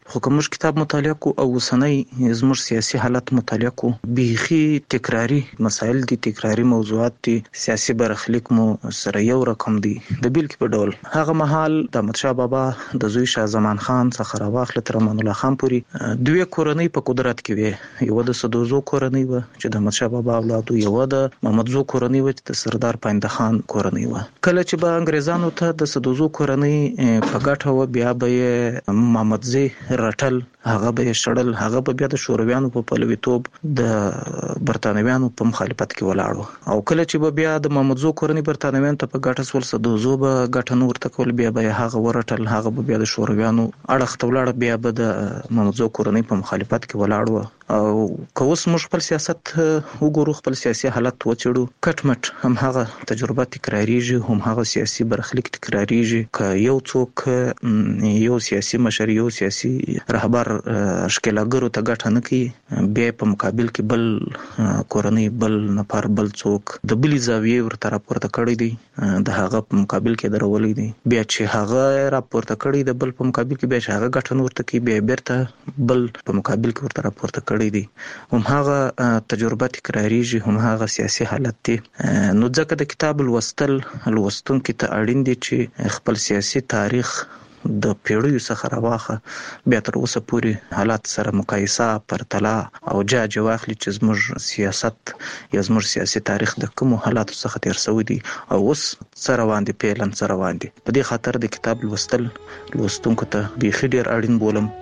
خو کوم کتاب مطالعه کو او وسنۍ زموږ سیاسي حالت مطالعه کو بيخي تکراری مسائل دي، تکراری موضوعات دي، سیاسي برخلیک مو سره یو رقم دي. د بیل کې په ډول هغه مهال د احمد شاه بابا د زوی شاه زمان خان څخه راواخله تر امان الله خان پورې دوی کورنۍ په قدرت کې وي. یو د سدوزو کورنۍ و چې د احمد شاه بابا اولاد، یو د محمد زو کورنۍ و چې د سردار پاینده خان کورنۍ و. کله چې به انګريزانو ته د سدوزو کورنۍ په ګټه و، بیا به محمد زی رټل، هغه به شړل، هغه به بیا د شورویانو په پلویتوب د برتانویانو په مخالفت کې ولاړ. او کله چې به بیا د محمد زو کورنۍ برتانویانو ته په ګټه سول، سدوزو به ګټه نور تکول، بیا به هغه ورټل، هغه به بیا د شورویانو اړخ ته ولاړ، بیا به د محمد زو کورنۍ په مخالفت کې ولاړ. او که اوس موږ خپل سیاست وګورو، خپل سیاسي حالت وڅېړو، کټ مټ هم هغه تجربه تکراریږي، هم هغه سیاسي برخلیک تکراریږي. که یو څوک یو سیاسي مشر، یو سیاسي رهبر ښکېلاګرو ته ګټه نه کوي، بیا په مقابل کې بل کورنۍ، بل نفر، بل څوک د بلې زاویې ورته راپورته کړی دی، د هغه په مقابل کې درولې دي. بیا چې هغه راپورته کړی د بل په مقابل کې، بیا چې هغه ګټه نه ورته کوي، بیا بیرته بل په مقابل کې ورته راپورته کړی دی. هم هغه تجربه تکراریږي، هم هغه سیاسي حالت دی. نو ځکه د کتاب لوستل لوستونکو ته اړین دي چې خپل سیاسي تاریخ د پیړیو څخه راواخه، بیا تر اوسه پورې حالات سره مقایسه، پرتله او جاج واخلي چې زموږ سیاست یا زموږ سیاسي تاریخ د کومو حالاتو څخه تیر شوی دی او اوس څه روان دي، پیلن څه روان دي. په دې خاطر د کتاب لوستل لوستونکو ته بیخي ډیر اړین بولم.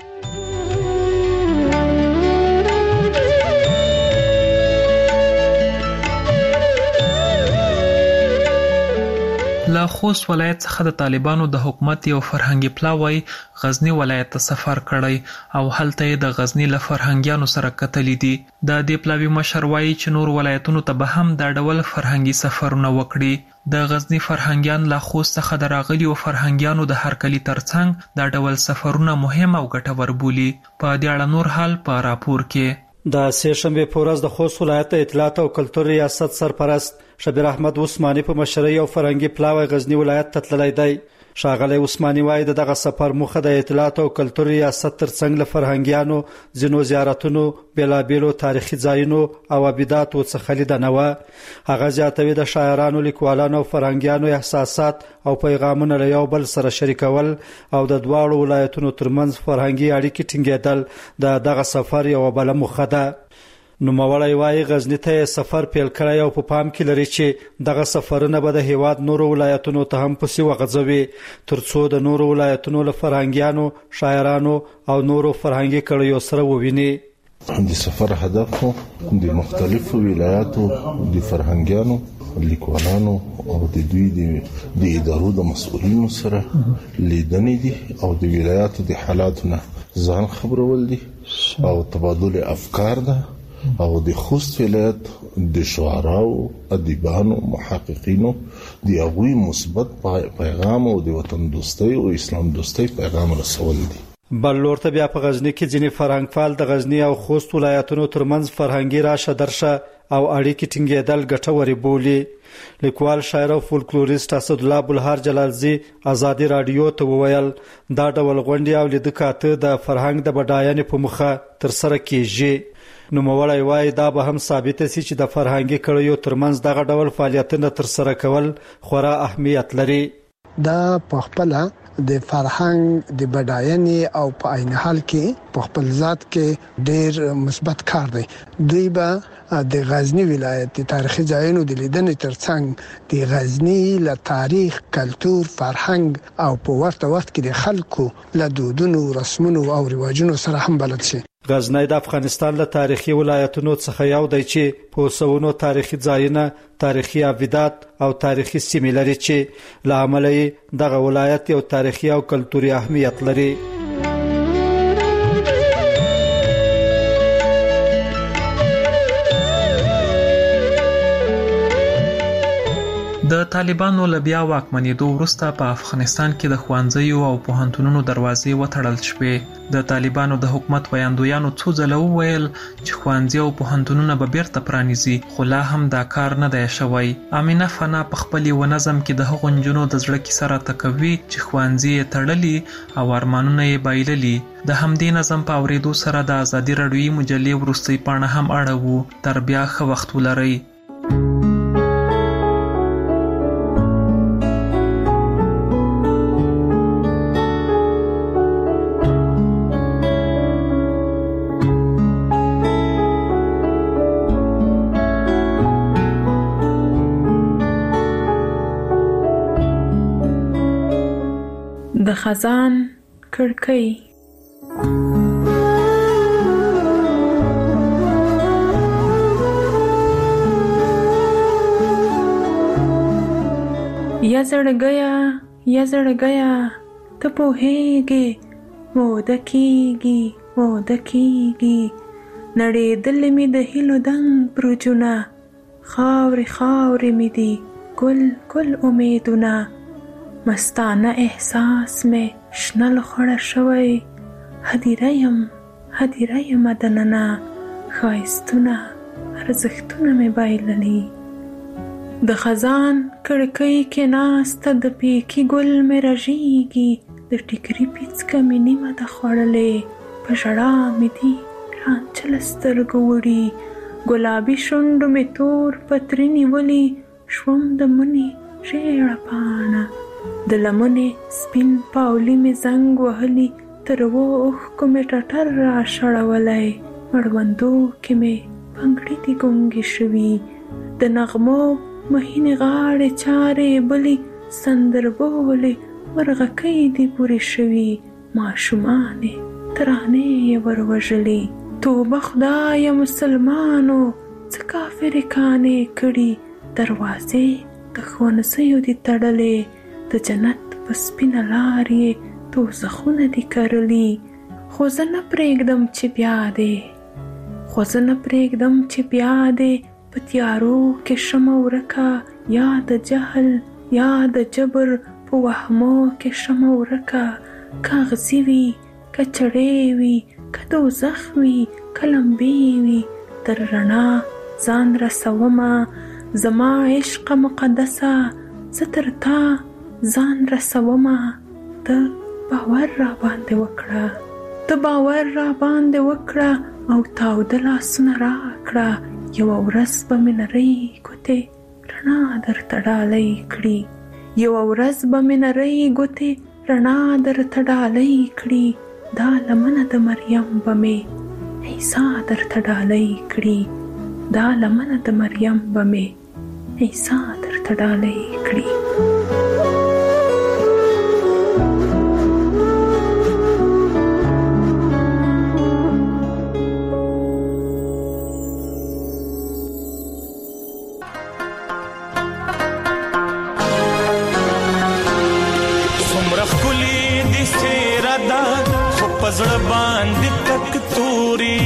له خوست ولایت څخه د طالبانو د حکومت یو فرهنګي پلاوی غزنی ولایت ته سفر کړی او هلته یې د غزنی له فرهنګیانو سره کتلې دي. د دې پلاوی مشر وایي چې نور ولایتونو ته به هم دا ډول فرهنګي سفرونه وکړي. د غزنی فرهنګیان له خوست څخه د راغلي او فرهنګیانو د هرکلي ترڅنګ دا ډول سفرونه مهم او ګټور بولي. په دې اړه نور حال په راپور کې. د سه شنبه په ورځ د خوست ولایت اطلاعات او کلتور ریاست سرپرست شبیر احمد عثماني په مشرۍ او فرهنګي پلاوی غزنی ولایت ته تللی دی. ښاغلی عثماني وایي د دغه سفر موخه د اطلاعات او کلتور ریاست ترڅنګ له فرهنګیانو ځینو زیارتونو، بیلابیلو تاریخي ځایونو او عباداتو څخه لیدنه وه. هغه زیاتوي د شاعرانو، لیکوالانو او فرهنګیانو احساسات او پیغامونه له یو بل سره شریکول او د دواړو ولایتونو ترمنځ فرهنګي اړیکې ټینګېدل د دغه سفر یوه بله موخه ده. نوموړی وایي غزنی ته سفر پیل کړی او په پام کې لري چې دغه سفرونه به د هیواد نورو ولایتونو ته هم پسې وغځوي، ترڅو د نورو ولایتونو له فرهنګیانو، شاعرانو او نورو فرهنګي کړیو سره وویني. د سفر هدف د مختلفو ولایاتو د فرهنګیانو، لیکوالانو او د دوی د ادارو د مسؤلینو سره لیدنې دي او د ولایاتو د حالاتو نه ځان خبرول دي او تبادل افکار ده. او د خوست ولایت د شعراو، ادیبانو، محققینو د هغوی مثبت پیغام او د وطن دوستۍ او اسلام دوستۍ پیغام رسول دي. بل لور ته بیا په غزنی کې ځینې فرهنګفال د غزنی او خوست ولایتونو ترمنځ فرهنګي راشه درشه او اړیکې ټینګېدل ګټورې بولي. لیکوال، شاعر او فولکلوریست اسدالله بلهار جلالزی ازادي رادیو ته وویل دا ډول غونډې او لیده کاته د فرهنګ د بډاینې په مخه ترسره کیږي. نوموړی وایي دا به هم ثابته شي چې د فرهنګي کړیو ترمنځ دغه ډول فعالیتونه ترسره کول خورا اهمیت لري. دا په خپل د فرهنګ د بډاینې او په عین حال کې په خپل ذات کې ډېر مثبت کار دی. دوی به د غزنی ولایت د تاریخي ځایونو د لیدنې ترڅنګ د غزنی له تاریخ، کلتور، فرهنګ او په ورته وخت کې د خلکو له دودونو، رسمونو او رواجونو سره هم بلد شي. غزنی د افغانستان له تاریخي ولایتونو څخه یو دی چې په سونو تاریخي ځایونه، تاریخي عبادات او تاریخي سیمې لري چې له امله یې دغه ولایت یو تاریخي او کلتوري اهمیت لري. د طالبانو له بیا واکمنېدو وروسته په افغانستان کې د ښوونځیو او پوهنتونونو دروازې وتړل شوې. د طالبانو د حکومت ویاندویانو څو ځله وویل چې ښوونځي او پوهنتونونه به بیرته پرانیزي، خو لا هم دا کار نه دی شوی. امینه فنا په خپل یو نظم کې د هغو نجونو د زړه کیسه راته کوي چې ښوونځي یې تړلي او ارمانونه یې بایللي. د همدې نظم په اورېدو سره د ازادي راډیویي مجلې وروستۍ پاڼه هم اړوو. تر بیا ښه وخت ولرئ. د خزان کړکۍ. یا زړګیا یا زړګیا ته پوهېږې موده کېږي موده کېږي نړېدلې مې د هیلو دنګ برجونه خاورې خاورې مې دي ګل ګل امیدونه مستانه احساس مې شنه لخړه شوی هدیره یم هدیره یم دننه ښایستونه ارزښتونه مې بایللي د خزان کړکۍ کې ناسته د پیکي ګل مې رژیږي د ټیکري پیڅکه مې نیمه ده خوړلې په ژړا مې دي رانچه له سترګو وړي ګلابي شونډو مې تور پتري نیولي شوم د مني ژېړه پاڼه د لمنې سپین پاولي مې زنګ وهلي تر اوو اوښکو مې ټټر راشړولی مړوندو کې مې پنګړي دي ګونګې شوي د نغمو مهینې غاړې چارې بلې سندربولې مرغکۍ دي پورې شوي ماشومانې ترانې یې وروژلې توبه خدایه مسلمانو څه کافرې کانې کړي دروازې د ښوونځیو دي تړلې د جنت په سپینه لار یې دوزخونه دي کرلي خو زه نه پرېږدم چې بیا دې خو زه نه پرېږدم چې بیا دې په تیارو کې شمه ورکه یا د جهل یا د جبر په وهمو کې شمه ورکه کاغذي وي که چړې وي که دوزخ وي که لمبې وي تر رڼا ځان رسومه زما عشق مقدسه زه تر تا ځان رسومه ته باور را باندې وکړه ته باور را باندې وکړه او تاوده لاسونه راکړه یوه ورځ به مې نرۍ ګوتې رڼا درته ډالۍ کړي یوه ورځ به مې نرۍ ګوتې رڼا درته ډالۍ کړي دا لمنه د مریم به مې عیسی درته ډالۍ کړي دا لمنه د مریم به مې عیسی درته ډالۍ کړي پزړه باندې تک توري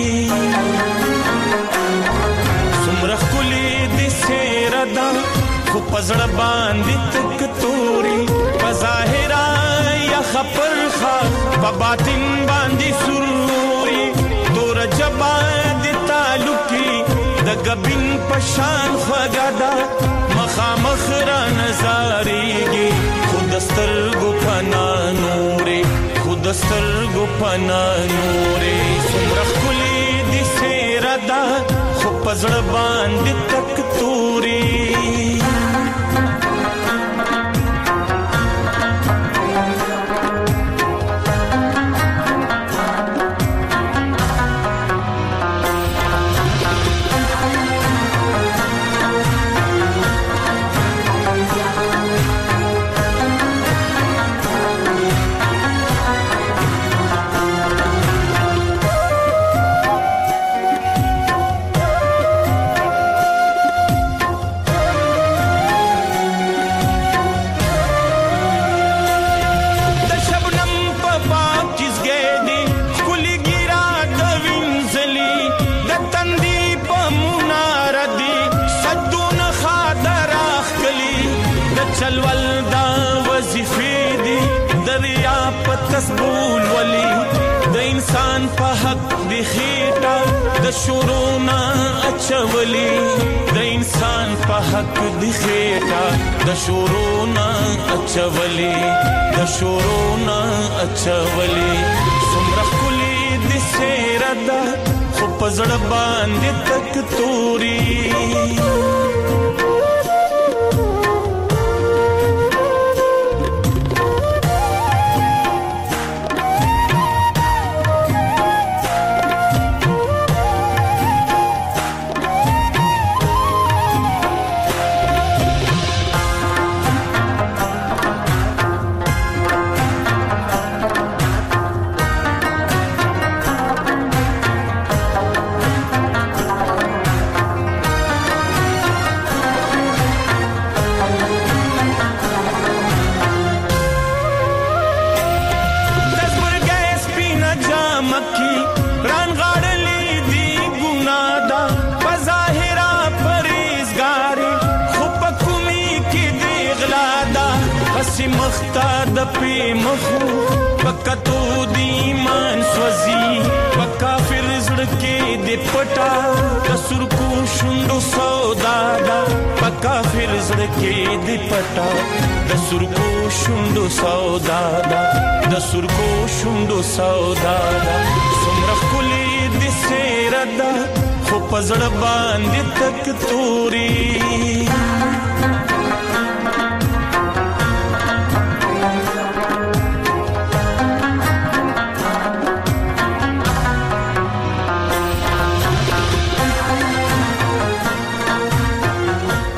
څومره ښکلې دې څېره ده خو پزړه باندې تک توري په ظاهره یخه پرخه په باطن باندې سوروري توره ژبه دې تعلقي د ګبین په شان خوږه ده مخامخ را نظارېږي خو د سترګو پنا نورې د سترګو پنا نورې څومره ښکلې دې څېره ده خو په زړه باندې تک توري خېټه د شورونا اچولي د انسان په حق دی خېټه د شورونا اچولي د شورونا اچولي څومره خولي د سیردا خو پزړ باندې تک توري مختا د پی مخو پکتو دی مان سوزی پکا فر زړه کې د پټا د سرکو شوندو سودا دا پکا فر زړه کې د پټا د سرکو شوندو سودا دا د سرکو شوندو سودا دا څومره کلی د سیردا خو پزړ باندې تک توري